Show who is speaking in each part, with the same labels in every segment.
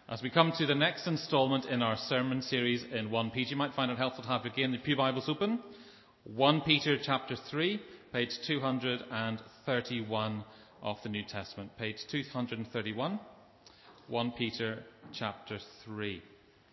Speaker 1: As we come to the next instalment in our sermon series in 1 Peter, you might find it helpful to have again the Pew Bibles open. 1 Peter chapter 3, page 231 of the New Testament. Page 231, 1 Peter chapter 3.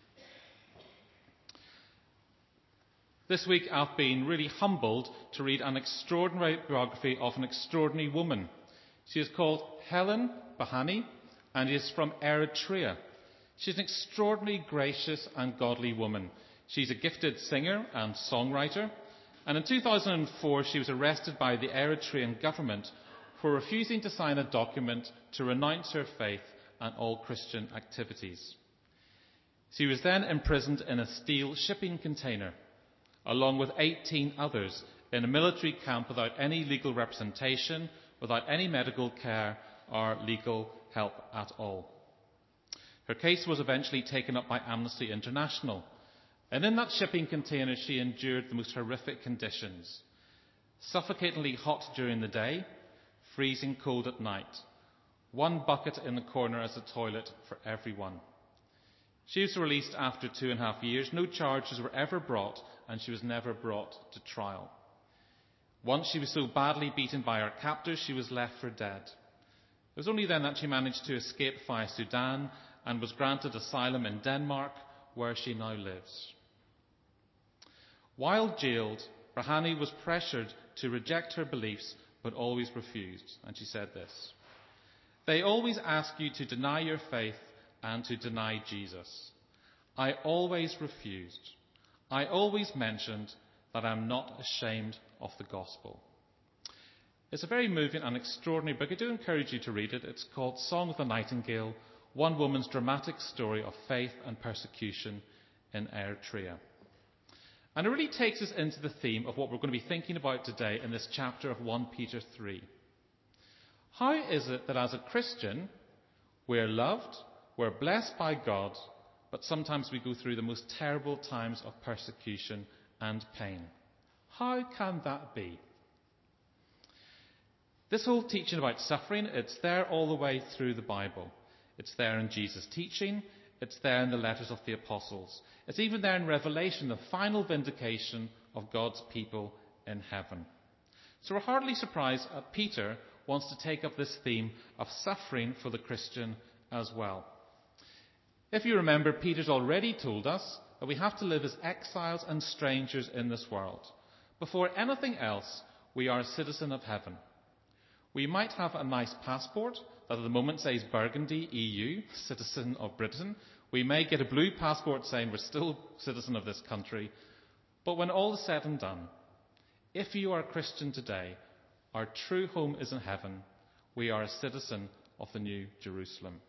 Speaker 1: This week I've been really humbled to read an extraordinary biography of an extraordinary woman. She is called Helen Bahani and is from Eritrea. She's an extraordinarily gracious and godly woman. She's a gifted singer and songwriter. And in 2004, she was arrested by the Eritrean government for refusing to sign a document to renounce her faith and all Christian activities. She was then imprisoned in a steel shipping container, along with 18 others, in a military camp without any legal representation, without any medical care or legal help at all. Her case was eventually taken up by Amnesty International. And in that shipping container, she endured the most horrific conditions. Suffocatingly hot during the day, freezing cold at night. One bucket in the corner as a toilet for everyone. She was released after 2.5 years. No charges were ever brought, and she was never brought to trial. Once she was so badly beaten by her captors, she was left for dead. It was only then that she managed to escape via Sudan and was granted asylum in Denmark, where she now lives. While jailed, Bahani was pressured to reject her beliefs, but always refused. And she said this: "They always ask you to deny your faith and to deny Jesus. I always refused. I always mentioned that I'm not ashamed of the gospel." It's a very moving and extraordinary book. I do encourage you to read it. It's called Song of the Nightingale, one woman's dramatic story of faith and persecution in Eritrea. And it really takes us into the theme of what we're going to be thinking about today in this chapter of 1 Peter 3. How is it that as a Christian, we're loved, we're blessed by God, but sometimes we go through the most terrible times of persecution and pain? How can that be? This whole teaching about suffering, it's there all the way through the Bible. It's there in Jesus' teaching. It's there in the letters of the apostles. It's even there in Revelation, the final vindication of God's people in heaven. So we're hardly surprised that Peter wants to take up this theme of suffering for the Christian as well. If you remember, Peter's already told us that we have to live as exiles and strangers in this world. Before anything else, we are a citizen of heaven. We might have a nice passport that at the moment says Burgundy, EU, citizen of Britain. We may get a blue passport saying we're still citizen of this country. But when all is said and done, if you are a Christian today, our true home is in heaven. We are a citizen of the New Jerusalem.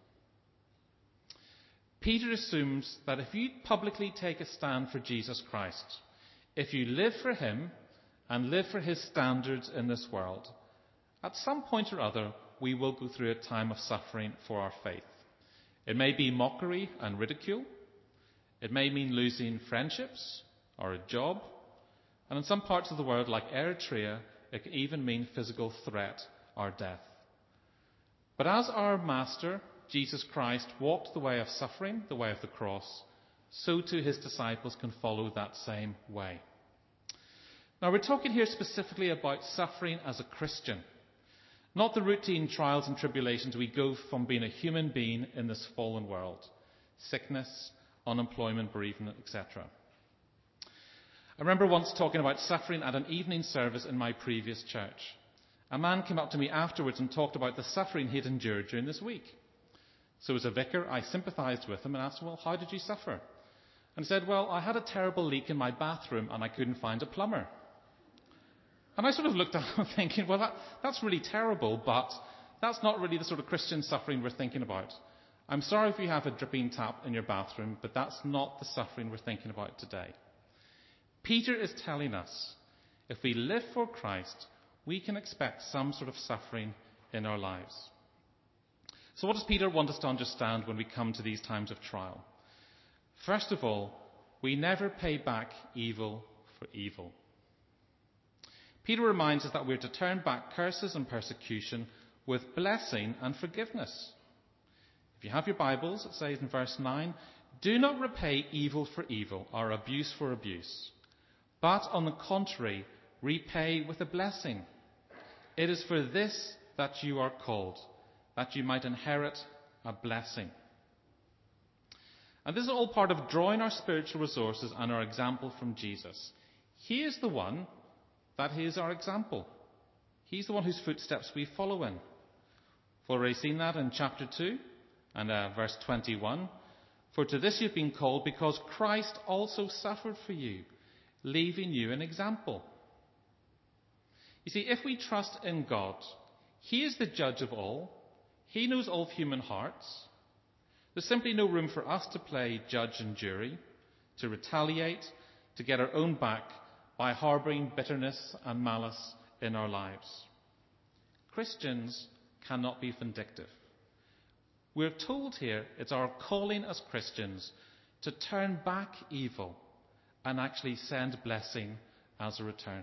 Speaker 1: Peter assumes that if you publicly take a stand for Jesus Christ, if you live for him and live for his standards in this world, at some point or other, we will go through a time of suffering for our faith. It may be mockery and ridicule. It may mean losing friendships or a job. And in some parts of the world, like Eritrea, it can even mean physical threat or death. But as our Master, Jesus Christ, walked the way of suffering, the way of the cross, so too his disciples can follow that same way. Now, we're talking here specifically about suffering as a Christian. Not the routine trials and tribulations we go from being a human being in this fallen world. Sickness, unemployment, bereavement, etc. I remember once talking about suffering at an evening service in my previous church. A man came up to me afterwards and talked about the suffering he'd endured during this week. So as a vicar, I sympathised with him and asked, "Well, how did you suffer?" And he said, "Well, I had a terrible leak in my bathroom and I couldn't find a plumber." And I sort of looked at him thinking, well, that's really terrible, but that's not really the sort of Christian suffering we're thinking about. I'm sorry if you have a dripping tap in your bathroom, but that's not the suffering we're thinking about today. Peter is telling us, if we live for Christ, we can expect some sort of suffering in our lives. So what does Peter want us to understand when we come to these times of trial? First of all, we never pay back evil for evil. Peter reminds us that we're to turn back curses and persecution with blessing and forgiveness. If you have your Bibles, it says in verse 9, "Do not repay evil for evil or abuse for abuse, but on the contrary, repay with a blessing. It is for this that you are called, that you might inherit a blessing." And this is all part of drawing our spiritual resources and our example from Jesus. He is the one that is our example. He's the one whose footsteps we follow in. We've already seen that in chapter 2 and verse 21. "For to this you've been called, because Christ also suffered for you, leaving you an example." You see, if we trust in God, He is the judge of all. He knows all of human hearts. There's simply no room for us to play judge and jury, to retaliate, to get our own back by harbouring bitterness and malice in our lives. Christians cannot be vindictive. We're told here it's our calling as Christians to turn back evil and actually send blessing as a return.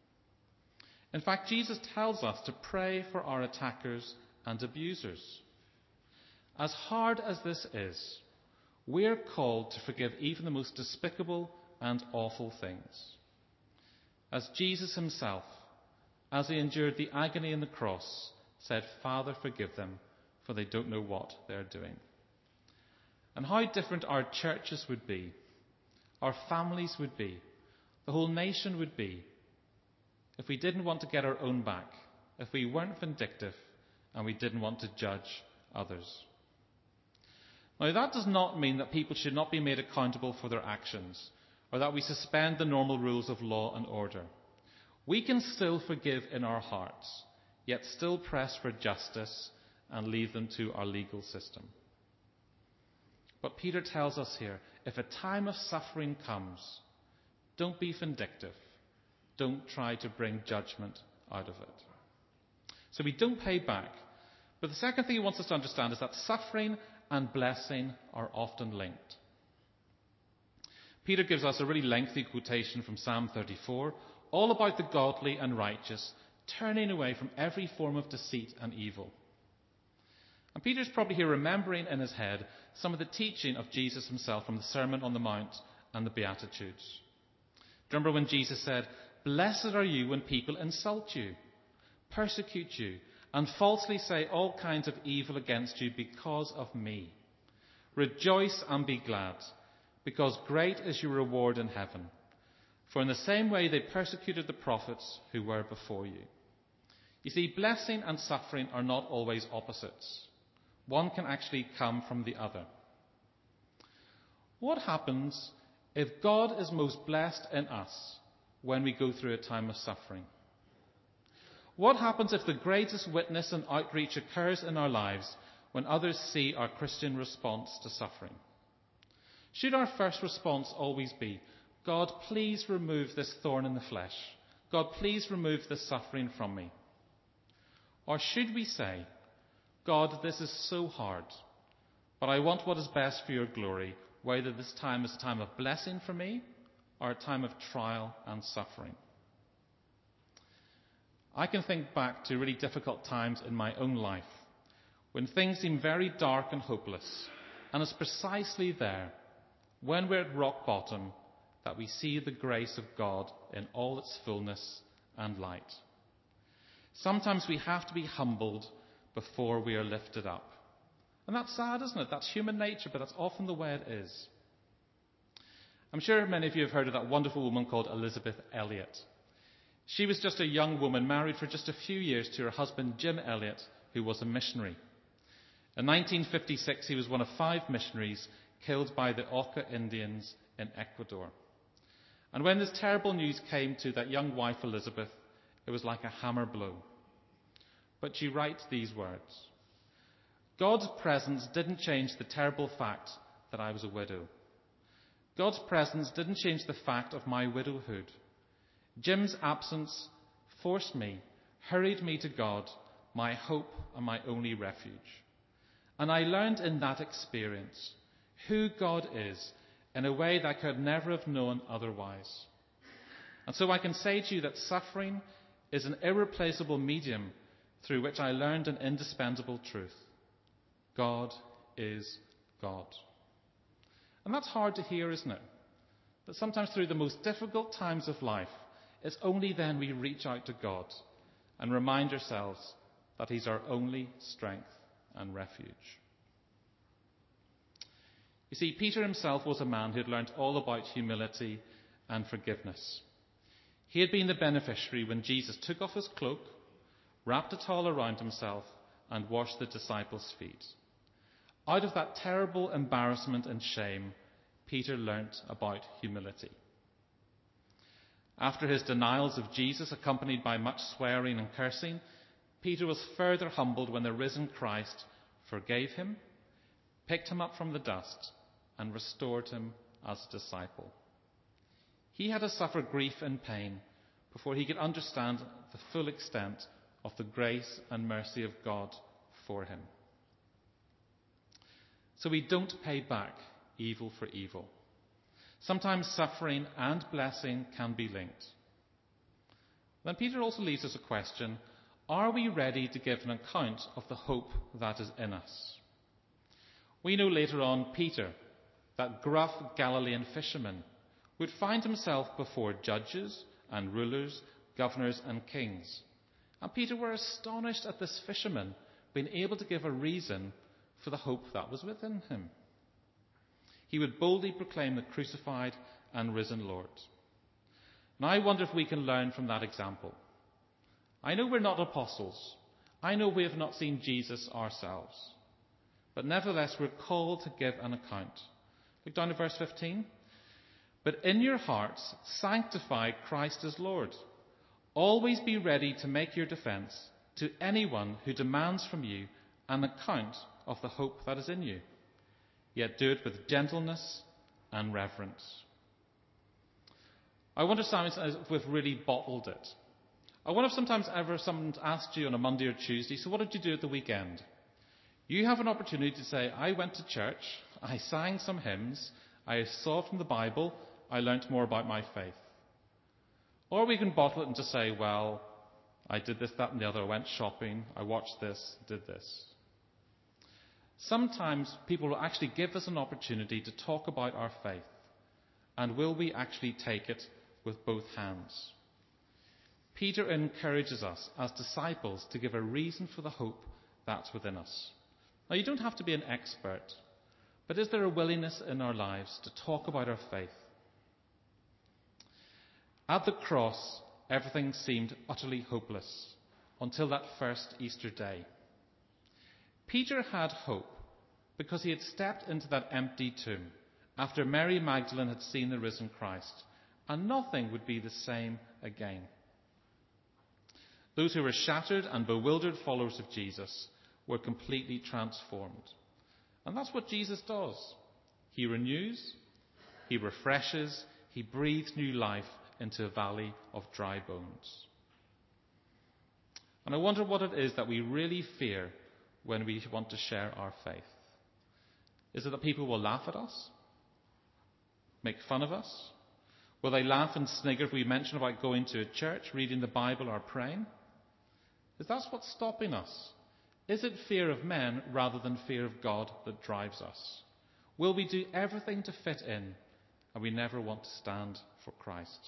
Speaker 1: In fact, Jesus tells us to pray for our attackers and abusers. As hard as this is, we're called to forgive even the most despicable and awful things. As Jesus himself, as he endured the agony on the cross, said, "Father, forgive them, for they don't know what they're doing." And how different our churches would be, our families would be, the whole nation would be, if we didn't want to get our own back, if we weren't vindictive, and we didn't want to judge others. Now, that does not mean that people should not be made accountable for their actions, or that we suspend the normal rules of law and order. We can still forgive in our hearts, yet still press for justice and leave them to our legal system. But Peter tells us here, if a time of suffering comes, don't be vindictive. Don't try to bring judgment out of it. So we don't pay back. But the second thing he wants us to understand is that suffering and blessing are often linked. Peter gives us a really lengthy quotation from Psalm 34, all about the godly and righteous turning away from every form of deceit and evil. And Peter's probably here remembering in his head some of the teaching of Jesus himself from the Sermon on the Mount and the Beatitudes. Remember when Jesus said, "Blessed are you when people insult you, persecute you, and falsely say all kinds of evil against you because of me. Rejoice and be glad, because great is your reward in heaven. For in the same way they persecuted the prophets who were before you." You see, blessing and suffering are not always opposites. One can actually come from the other. What happens if God is most blessed in us when we go through a time of suffering? What happens if the greatest witness and outreach occurs in our lives when others see our Christian response to suffering? Should our first response always be, "God, please remove this thorn in the flesh. God, please remove this suffering from me"? Or should we say, "God, this is so hard, but I want what is best for your glory, whether this time is a time of blessing for me or a time of trial and suffering"? I can think back to really difficult times in my own life when things seem very dark and hopeless, and it's precisely there, when we're at rock bottom, that we see the grace of God in all its fullness and light. Sometimes we have to be humbled before we are lifted up. And that's sad, isn't it? That's human nature, but that's often the way it is. I'm sure many of you have heard of that wonderful woman called Elisabeth Elliot. She was just a young woman, married for just a few years to her husband, Jim Elliot, who was a missionary. In 1956, he was one of 5 missionaries killed by the Auca Indians in Ecuador. And when this terrible news came to that young wife, Elizabeth, it was like a hammer blow. But she writes these words: "God's presence didn't change the terrible fact that I was a widow. God's presence didn't change the fact of my widowhood. Jim's absence forced me, hurried me to God, my hope and my only refuge. And I learned in that experience who God is in a way that I could never have known otherwise. And so I can say to you that suffering is an irreplaceable medium through which I learned an indispensable truth. God is God. And that's hard to hear, isn't it? That sometimes through the most difficult times of life, it's only then we reach out to God and remind ourselves that he's our only strength and refuge. You see, Peter himself was a man who had learnt all about humility and forgiveness. He had been the beneficiary when Jesus took off his cloak, wrapped a towel around himself, and washed the disciples' feet. Out of that terrible embarrassment and shame, Peter learnt about humility. After his denials of Jesus, accompanied by much swearing and cursing, Peter was further humbled when the risen Christ forgave him, picked him up from the dust, and restored him as a disciple. He had to suffer grief and pain before he could understand the full extent of the grace and mercy of God for him. So we don't pay back evil for evil. Sometimes suffering and blessing can be linked. Then Peter also leaves us a question: are we ready to give an account of the hope that is in us? We know later on Peter, that gruff Galilean fisherman, would find himself before judges and rulers, governors and kings. And Peter were astonished at this fisherman being able to give a reason for the hope that was within him. He would boldly proclaim the crucified and risen Lord. Now I wonder if we can learn from that example. I know we're not apostles. I know we have not seen Jesus ourselves. But nevertheless, we're called to give an account. Look down at verse 15. But in your hearts, sanctify Christ as Lord. Always be ready to make your defense to anyone who demands from you an account of the hope that is in you. Yet do it with gentleness and reverence. I wonder sometimes if we've really bottled it. I wonder if sometimes ever someone's asked you on a Monday or Tuesday, so what did you do at the weekend? You have an opportunity to say, I went to church, I sang some hymns, I saw from the Bible, I learnt more about my faith. Or we can bottle it and just say, well, I did this, that and the other, I went shopping, I watched this, did this. Sometimes people will actually give us an opportunity to talk about our faith. And will we actually take it with both hands? Peter encourages us as disciples to give a reason for the hope that's within us. Now, you don't have to be an expert, but is there a willingness in our lives to talk about our faith? At the cross, everything seemed utterly hopeless until that first Easter day. Peter had hope because he had stepped into that empty tomb after Mary Magdalene had seen the risen Christ, and nothing would be the same again. Those who were shattered and bewildered followers of Jesus were completely transformed. And that's what Jesus does. He renews, he refreshes, he breathes new life into a valley of dry bones. And I wonder what it is that we really fear when we want to share our faith. Is it that people will laugh at us? Make fun of us? Will they laugh and snigger if we mention about going to a church, reading the Bible or praying? Is that what's stopping us? Is it fear of men rather than fear of God that drives us? Will we do everything to fit in and we never want to stand for Christ?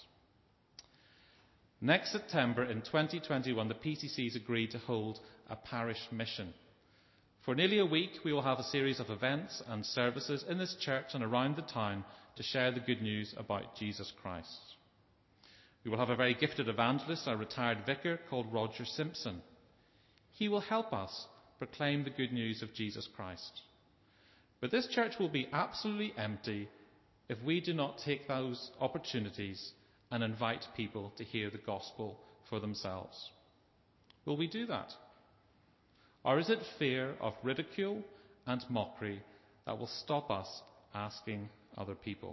Speaker 1: Next September in 2021, the PCCs agreed to hold a parish mission. For nearly a week, we will have a series of events and services in this church and around the town to share the good news about Jesus Christ. We will have a very gifted evangelist, a retired vicar called Roger Simpson. He will help us proclaim the good news of Jesus Christ. But this church will be absolutely empty if we do not take those opportunities and invite people to hear the gospel for themselves. Will we do that? Or is it fear of ridicule and mockery that will stop us asking other people?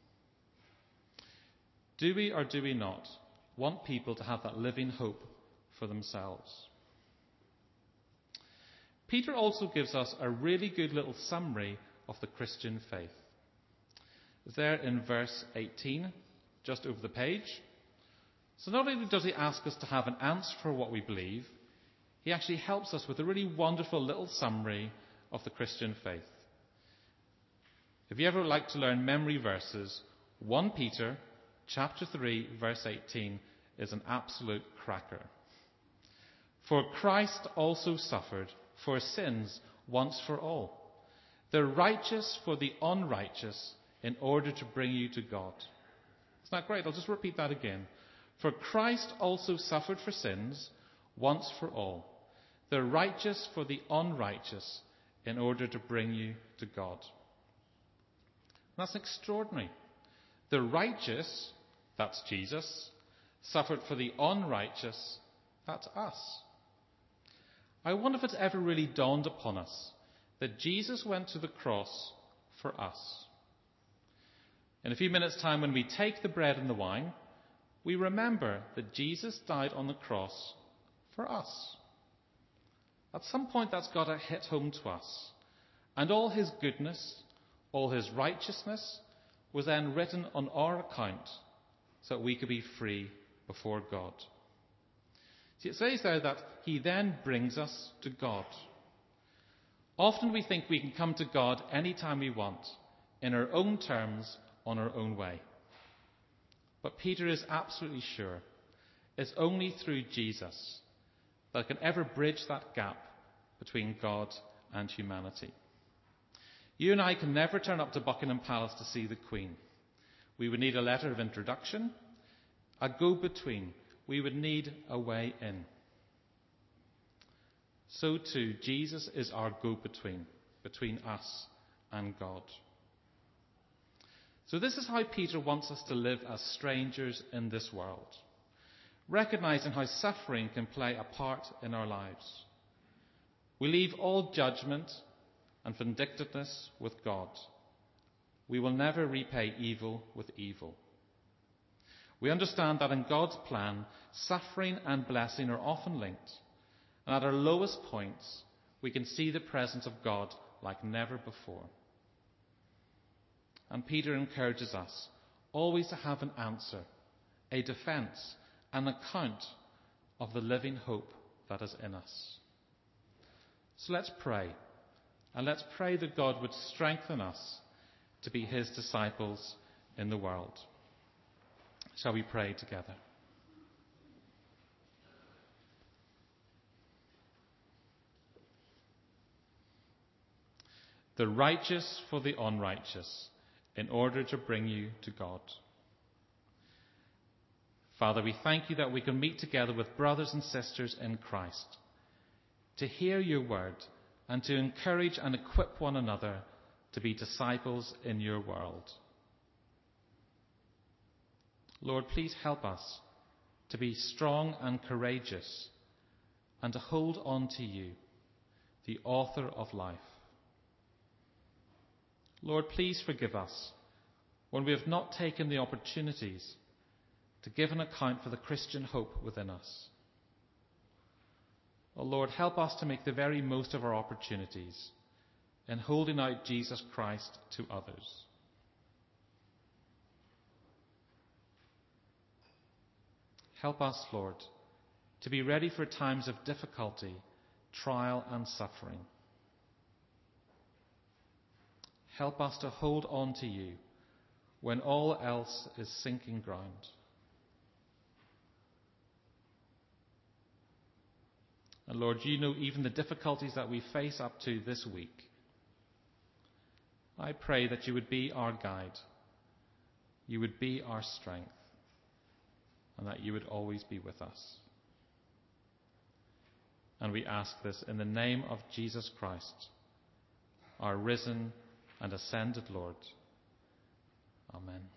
Speaker 1: Do we or do we not want people to have that living hope for themselves? Peter also gives us a really good little summary of the Christian faith. It's there in verse 18, just over the page. So not only does he ask us to have an answer for what we believe, he actually helps us with a really wonderful little summary of the Christian faith. If you ever like to learn memory verses, 1 Peter chapter 3 verse 18 is an absolute cracker. For Christ also suffered for sins once for all, the righteous for the unrighteous, in order to bring you to God. Isn't that great? I'll just repeat that again. For Christ also suffered for sins once for all, the righteous for the unrighteous, in order to bring you to God. That's extraordinary. The righteous, that's Jesus, suffered for the unrighteous, that's us. I wonder if it's ever really dawned upon us that Jesus went to the cross for us. In a few minutes' time, when we take the bread and the wine, we remember that Jesus died on the cross for us. At some point, that's got to hit home to us. And all his goodness, all his righteousness, was then written on our account so that we could be free before God. See, it says there that he then brings us to God. Often we think we can come to God any time we want, in our own terms, on our own way. But Peter is absolutely sure it's only through Jesus that can ever bridge that gap between God and humanity. You and I can never turn up to Buckingham Palace to see the Queen. We would need a letter of introduction, a go-between. We would need a way in. So too, Jesus is our go-between, between us and God. So this is how Peter wants us to live as strangers in this world, recognizing how suffering can play a part in our lives. We leave all judgment and vindictiveness with God. We will never repay evil with evil. We understand that in God's plan, suffering and blessing are often linked. And at our lowest points, we can see the presence of God like never before. And Peter encourages us always to have an answer, a defense, an account of the living hope that is in us. So let's pray. And let's pray that God would strengthen us to be his disciples in the world. Shall we pray together? The righteous for the unrighteous, in order to bring you to God. Father, we thank you that we can meet together with brothers and sisters in Christ to hear your word and to encourage and equip one another to be disciples in your world. Lord, please help us to be strong and courageous and to hold on to you, the author of life. Lord, please forgive us when we have not taken the opportunities to give an account for the Christian hope within us. Oh Lord, help us to make the very most of our opportunities in holding out Jesus Christ to others. Help us, Lord, to be ready for times of difficulty, trial and suffering. Help us to hold on to you when all else is sinking ground. And Lord, you know even the difficulties that we face up to this week. I pray that you would be our guide, you would be our strength, and that you would always be with us. And we ask this in the name of Jesus Christ, our risen and ascended Lord. Amen.